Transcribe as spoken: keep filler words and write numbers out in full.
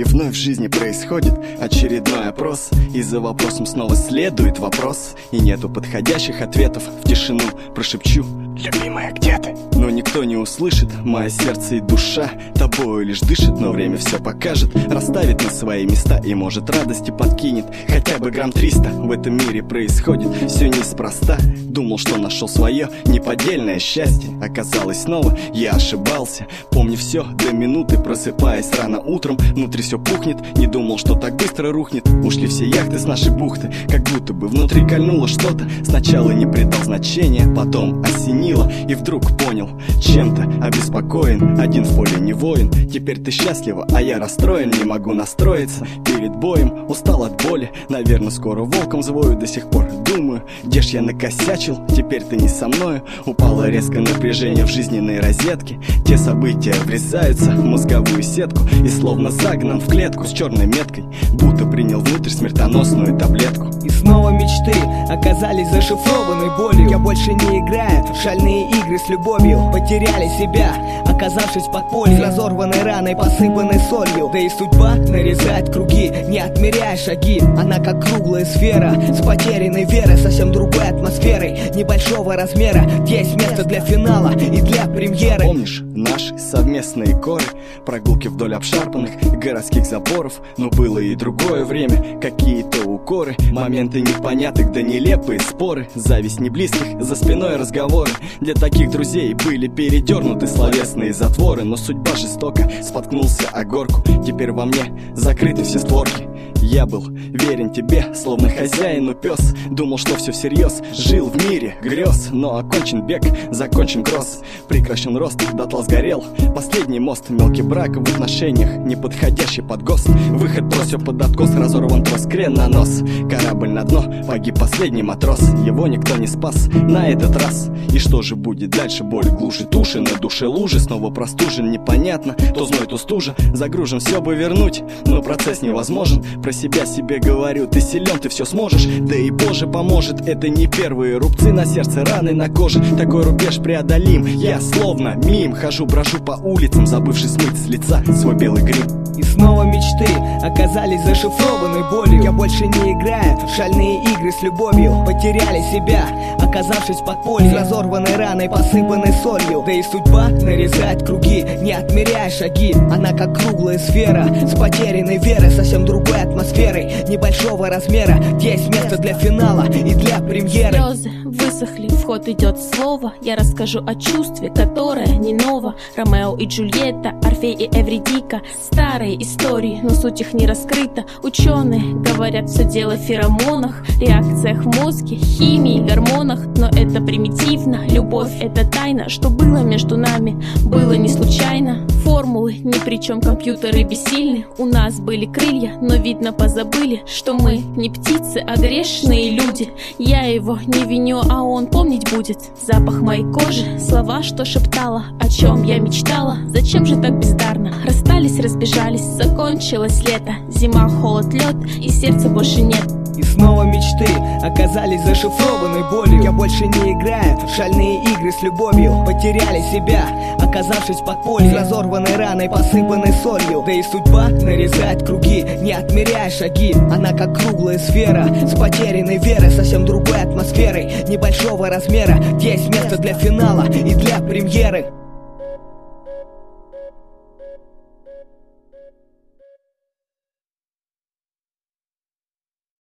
И вновь в жизни происходит очередной опрос, и за вопросом снова следует вопрос. И нету подходящих ответов, в тишину прошепчу: любимая, где ты? Но никто не услышит, мое сердце и душа тобою лишь дышит. Но время все покажет, расставит на свои места, и может радости подкинет хотя бы грамм триста. В этом мире происходит все неспроста. Думал, что нашел свое неподдельное счастье, оказалось снова я ошибался. Помню все до минуты, просыпаясь рано утром, внутри все пухнет. Не думал, что так быстро рухнет. Ушли все яхты с нашей бухты, как будто бы внутри кольнуло что-то. Сначала не придал значения, потом осенило, и вдруг понял, чем-то обеспокоен. Один в поле не воин. Теперь ты счастлива, а я расстроен. Не могу настроиться перед боем, устал от боли. Наверное, скоро волком звою. До сих пор думаю, где ж я накосячил. Теперь ты не со мною. Упало резко напряжение в жизненной розетке. Те события врезаются в мозговую сетку, и словно загнан в клетку с черной меткой, будто принял внутрь смертоносную таблетку. И снова мечты оказались зашифрованной болью. Я больше не играю в шальные игры с любовью. Потеряли себя, оказавшись в подполье, с разорванной раной, посыпанной солью. Да и судьба нарезает круги, не отмеряя шаги. Она как круглая сфера с потерянной верой, совсем другой атмосферой, небольшого размера. Есть место для финала и для премьеры. Помнишь наши совместные коры, прогулки вдоль обшарпанных городских заборов? Но было и другое время, какие-то укоры, моменты непонятных да нелепые споры, зависть неблизких, за спиной разговоры. Для таких друзей были передернуты словесные затворы. Но судьба жестоко, споткнулся о горку. Теперь во мне закрыты все створки. Я был верен тебе, словно хозяину пес. Думал, что все всерьез, жил в мире грез. Но окончен бег, закончен кросс, прекращен рост, дотла сгорел последний мост. Мелкий брак в отношениях, неподходящий под ГОСТ. Выход бросил под откос, разорван трос, крен на нос. Корабль на дно, погиб последний матрос. Его никто не спас на этот раз. И что же будет дальше? Боль глушит уши, на душе лужи. Снова простужен, непонятно, то зной, то стужа. Загружен, все бы вернуть, но процесс невозможен. Про себя себе говорю, ты силен, ты все сможешь. Да и Боже поможет, это не первые рубцы на сердце, раны на коже. Такой рубеж преодолим. Я словно мим, хожу, брожу по улицам, забывший смыть с лица свой белый грим. И снова мечты оказались зашифрованной болью. Я больше не играю в шальные игры с любовью. Потеряли себя, оказавшись в подполье, с разорванной раной, посыпанной солью. Да и судьба нарезает круги, не отмеряя шаги. Она как круглая сфера с потерянной верой, совсем другой атмосферой, небольшого размера. Есть место для финала и для премьеры. Слезы высохли, в ход идет слово. Я расскажу о чувстве, которое не ново. Ромео и Джульетта, Орфей и Эвридика. Старые истории, но суть их не раскрыта. Ученые говорят, все дело в феромонах, реакциях в мозге, химии, гормонах. Но это примитивно, любовь — это тайна. Что было между нами, было не случайно. Формулы ни при чем, компьютеры бессильны. У нас были крылья, но видно позабыли, что мы не птицы, а грешные люди. Я его не виню, а он помнить будет запах моей кожи, слова, что шептала, о чем я мечтала. Зачем же так бездарно? Расстались, разбежались, закончилось лето. Зима, холод, лед, и сердца больше нет. И снова мечты оказались зашифрованной болью. Я больше не играю в шальные игры с любовью. Потеряли себя, оказавшись в подполье, с разорванной раной, посыпанной солью. Да и судьба нарезает круги, не отмеряя шаги. Она как круглая сфера с потерянной верой, совсем другой атмосферой, небольшого размера. Есть место для финала и для премьеры.